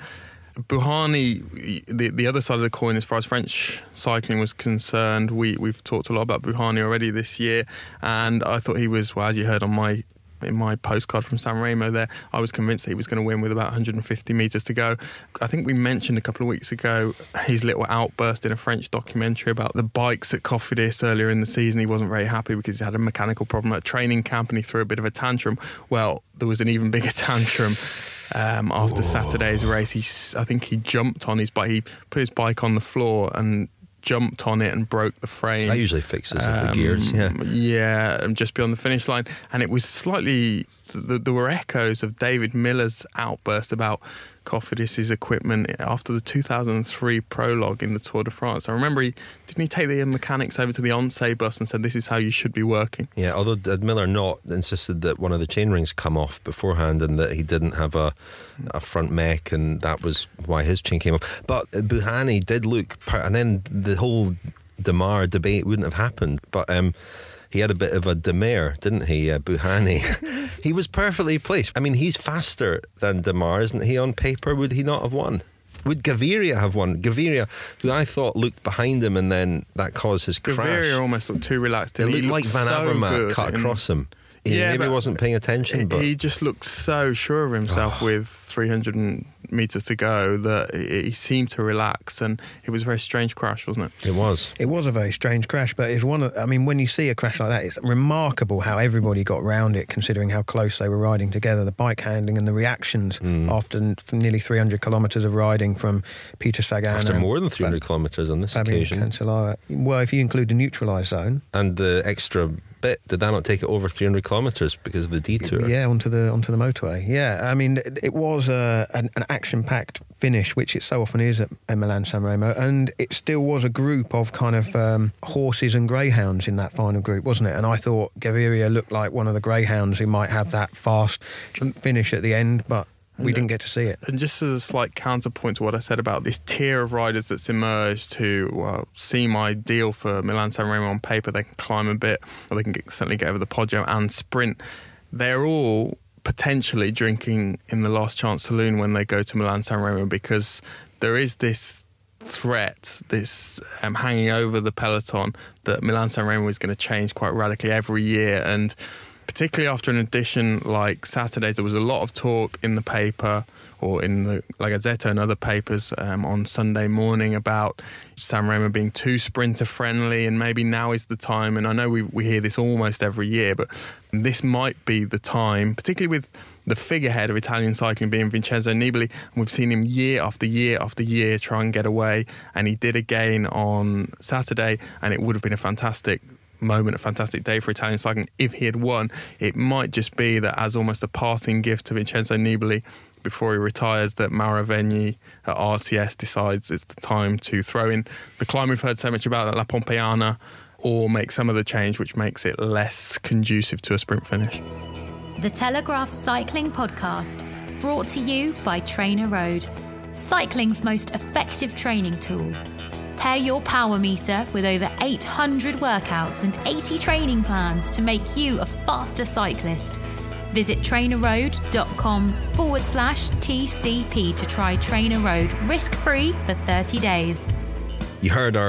Bouhanni, the the other side of the coin, as far as French cycling was concerned, we, we've talked a lot about Bouhanni already this year, and I thought he was, well, as you heard on my in my postcard from San Remo there, I was convinced that he was going to win with about one hundred fifty metres to go. I think we mentioned a couple of weeks ago his little outburst in a French documentary about the bikes at Cofidis earlier in the season. He wasn't very happy because he had a mechanical problem at training camp and he threw a bit of a tantrum. Well, there was an even bigger tantrum um, after Whoa. Saturday's race. He, I think he jumped on his bike. He put his bike on the floor and jumped on it and broke the frame. That usually fixes um, the gears, yeah. Yeah, just beyond the finish line. And it was slightly... Th- there were echoes of David Miller's outburst about Cofidis's equipment after the two thousand three prologue in the Tour de France. I remember he... Didn't he take the mechanics over to the Oncé bus and said, this is how you should be working? Yeah, although Miller not insisted that one of the chainrings come off beforehand and that he didn't have a a front mech, and that was why his chain came off. But Bouhanni did look... And then the whole Démare debate wouldn't have happened. But um, he had a bit of a demare, didn't he, uh, Bouhanni? He was perfectly placed. I mean, he's faster than Démare, isn't he, on paper? Would he not have won? Would Gaviria have won? Gaviria, who I thought looked behind him and then that caused his crash. Gaviria almost looked too relaxed. It he looked like Van so Avermaet cut across him. He yeah, maybe wasn't paying attention, but he just looked so sure of himself oh. with three hundred metres to go that he seemed to relax, and it was a very strange crash, wasn't it? It was. It was a very strange crash, but it's one of, I mean, when you see a crash like that, it's remarkable how everybody got round it, considering how close they were riding together, the bike handling and the reactions mm. after nearly three hundred kilometres of riding from Peter Sagan. After more than three hundred kilometres on this Fabian occasion. Cancellara. Well, if you include the neutralised zone. And the extra bit, did that not take it over three hundred kilometres because of the detour? Yeah, onto the onto the motorway. Yeah, I mean, it, it was uh, an, an action-packed finish, which it so often is at Milan-San Remo, and it still was a group of kind of um, horses and greyhounds in that final group, wasn't it? And I thought Gaviria looked like one of the greyhounds who might have that fast finish at the end, but we and, didn't get to see it. And just as a slight counterpoint to what I said about this tier of riders that's emerged who well, seem ideal for Milan-San Remo on paper, they can climb a bit, or they can get, certainly get over the Poggio and sprint. They're all potentially drinking in the last chance saloon when they go to Milan-San Remo, because there is this threat, this um, hanging over the peloton that Milan-San Remo is going to change quite radically every year. And particularly after an edition like Saturday's, there was a lot of talk in the paper or in the La Gazzetta and other papers um, on Sunday morning about San Remo being too sprinter friendly, and maybe now is the time. And I know we, we hear this almost every year, but this might be the time, particularly with the figurehead of Italian cycling being Vincenzo Nibali. And we've seen him year after year after year try and get away, and he did again on Saturday, and it would have been a fantastic moment, a fantastic day for Italian cycling if he had won. It might just be that as almost a parting gift to Vincenzo Nibali before he retires, that Mauro Vegni at R C S decides it's the time to throw in the climb we've heard so much about at La Pompeiana, or make some of the change which makes it less conducive to a sprint finish. The Telegraph Cycling Podcast, brought to you by Trainer Road, cycling's most effective training tool. Pair your power meter with over eight hundred workouts and eighty training plans to make you a faster cyclist. Visit trainerroad.com forward slash TCP to try Trainer Road risk-free for thirty days. You heard our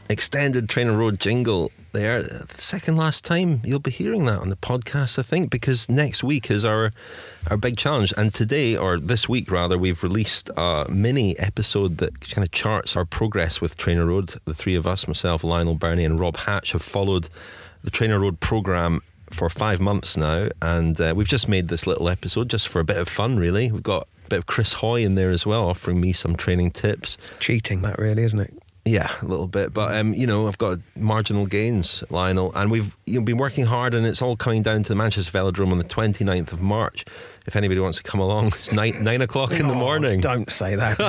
extended Trainer Road jingle there. The second last time you'll be hearing that on the podcast, I think, because next week is our our big challenge. And today, or this week rather, we've released a mini episode that kind of charts our progress with Trainer Road. The three of us, myself, Lionel Birnie and Rob Hatch, have followed the Trainer Road programme for five months now, and uh, we've just made this little episode just for a bit of fun, really. We've got a bit of Chris Hoy in there as well, offering me some training tips. Cheating, that really, isn't it? Yeah, a little bit, but um, you know, I've got marginal gains, Lionel, and we've you know, been working hard, and it's all coming down to the Manchester Velodrome on the twenty-ninth of March. If anybody wants to come along, it's nine, nine o'clock in the morning. Don't say that.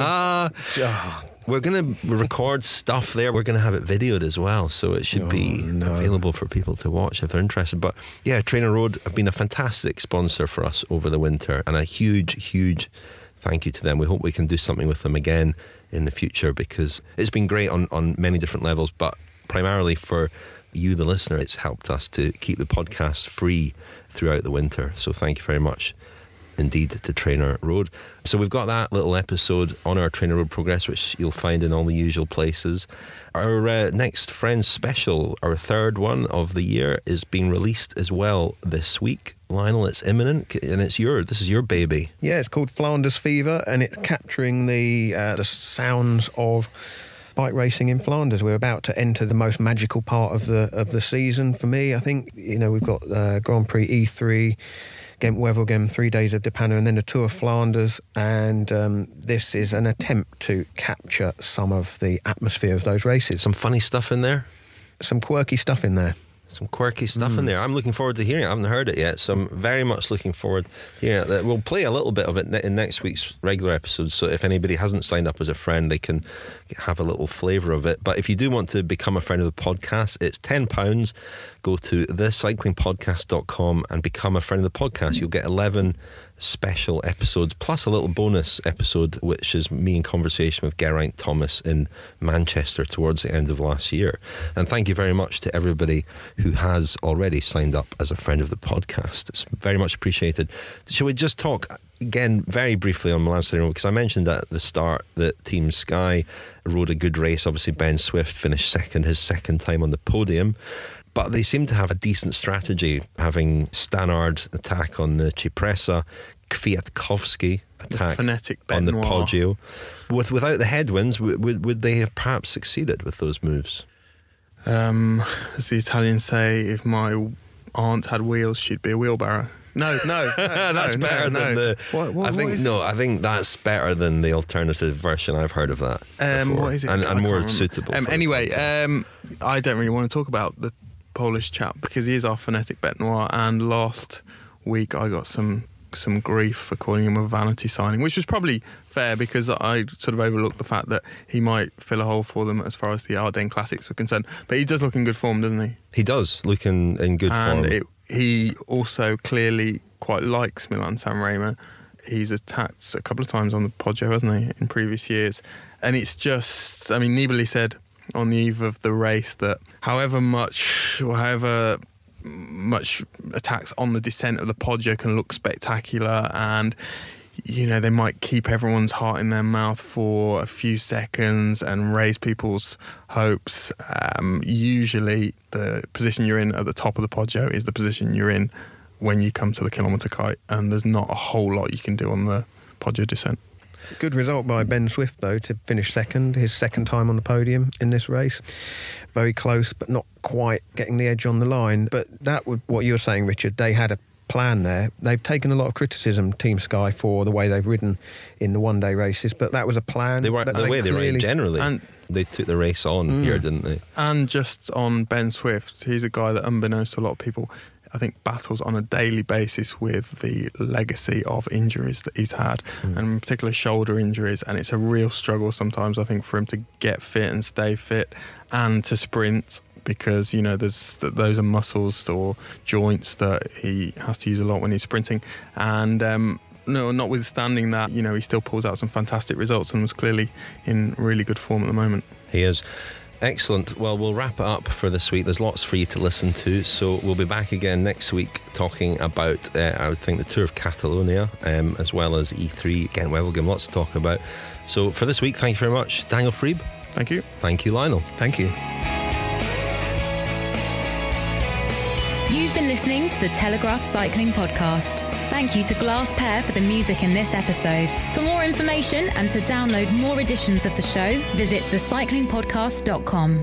oh, We're going to record stuff there. We're going to have it videoed as well, so it should oh, be no. available for people to watch if they're interested. But yeah, Trainer Road have been a fantastic sponsor for us over the winter, and a huge, huge thank you to them. We hope we can do something with them again in the future, because it's been great on, on many different levels, but primarily for you, the listener, it's helped us to keep the podcast free throughout the winter. So thank you very much indeed to Trainer Road. So we've got that little episode on our Trainer Road progress, which you'll find in all the usual places. Our uh, next Friends special, our third one of the year, is being released as well this week. Lionel, it's imminent, and it's your this is your baby. Yeah, it's called Flanders Fever, and it's capturing the uh, the sounds of bike racing in Flanders. We're about to enter the most magical part of the of the season for me. I think, you know, we've got uh, Grand Prix E three, Ghent-Wevelgem, three days of Depanner, and then the Tour of Flanders, and um, this is an attempt to capture some of the atmosphere of those races. Some funny stuff in there? Some quirky stuff in there. Some quirky stuff mm. in there. I'm looking forward to hearing it. I haven't heard it yet, so I'm very much looking forward to hearing it. We'll play a little bit of it in next week's regular episodes, so if anybody hasn't signed up as a friend, they can have a little flavour of it. But if you do want to become a friend of the podcast, it's ten pounds. Go to the cycling podcast dot com and become a friend of the podcast. You'll get eleven special episodes plus a little bonus episode, which is me in conversation with Geraint Thomas in Manchester towards the end of last year. And thank you very much to everybody who has already signed up as a friend of the podcast. It's very much appreciated. Shall we just talk again very briefly on Milan San Remo, because I mentioned at the start that Team Sky rode a good race. Obviously Ben Swift finished second, his second time on the podium. But they seem to have a decent strategy, having Stannard attack on the Cipressa, Kwiatkowski attack the on the Poggio. With, without the headwinds, w- would, would they have perhaps succeeded with those moves? Um, as the Italians say, if my aunt had wheels, she'd be a wheelbarrow. No, no, no that's no, better no, than no. the. What, what, I think what no, it? I think that's better than the alternative version I've heard of that. Um, what is it? And, and more remember. suitable. Um, anyway, um, I don't really want to talk about the Polish chap because he is our phonetic bête noire, and last week I got some some grief for calling him a vanity signing, which was probably fair because I sort of overlooked the fact that he might fill a hole for them as far as the Ardennes Classics were concerned. But he does look in good form, doesn't he? He does look in, in good and form. And he also clearly quite likes Milan San Remo. He's attacked a couple of times on the Poggio, hasn't he, in previous years? And it's just, I mean, Nibali said on the eve of the race that however much, or however much attacks on the descent of the Poggio can look spectacular, and you know, they might keep everyone's heart in their mouth for a few seconds and raise people's hopes. Um, usually the position you're in at the top of the Poggio is the position you're in when you come to the kilometre kite, and there's not a whole lot you can do on the Poggio descent. Good result by Ben Swift, though, to finish second, his second time on the podium in this race. Very close, but not quite getting the edge on the line. But that was what you were saying, Richard. They had a plan there. They've taken a lot of criticism, Team Sky, for the way they've ridden in the one-day races, but that was a plan. They were the they way they clearly, ran generally. And they took the race on mm, here, didn't they? And just on Ben Swift, he's a guy that, unbeknownst to a lot of people, I think battles on a daily basis with the legacy of injuries that he's had, mm. and in particular shoulder injuries, and it's a real struggle sometimes, I think, for him to get fit and stay fit and to sprint, because, you know, there's those are muscles or joints that he has to use a lot when he's sprinting. And um, no, notwithstanding that, you know, he still pulls out some fantastic results and was clearly in really good form at the moment. He is. Excellent. Well, we'll wrap it up for this week. There's lots for you to listen to, so we'll be back again next week talking about, uh, I would think, the Tour of Catalonia, um, as well as E three, Ghent-Wevelgem, lots to talk about. So for this week, thank you very much, Daniel Friebe. Thank you. Thank you, Lionel. Thank you. You've been listening to the Telegraph Cycling Podcast. Thank you to Glass Pair for the music in this episode. For more information and to download more editions of the show, visit the cycling podcast dot com.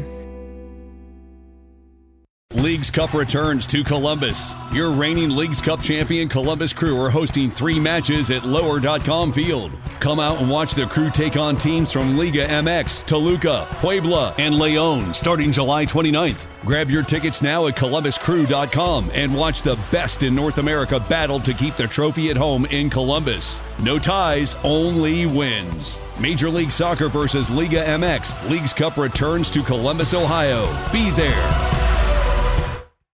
Leagues Cup returns to Columbus. Your reigning Leagues Cup champion Columbus Crew are hosting three matches at lower dot com field. Come out and watch the Crew take on teams from Liga M X, Toluca, Puebla, and León starting July twenty-ninth. Grab your tickets now at columbus crew dot com and watch the best in North America battle to keep the trophy at home in Columbus. No ties, only wins. Major League Soccer versus Liga M X. Leagues Cup returns to Columbus, Ohio. Be there.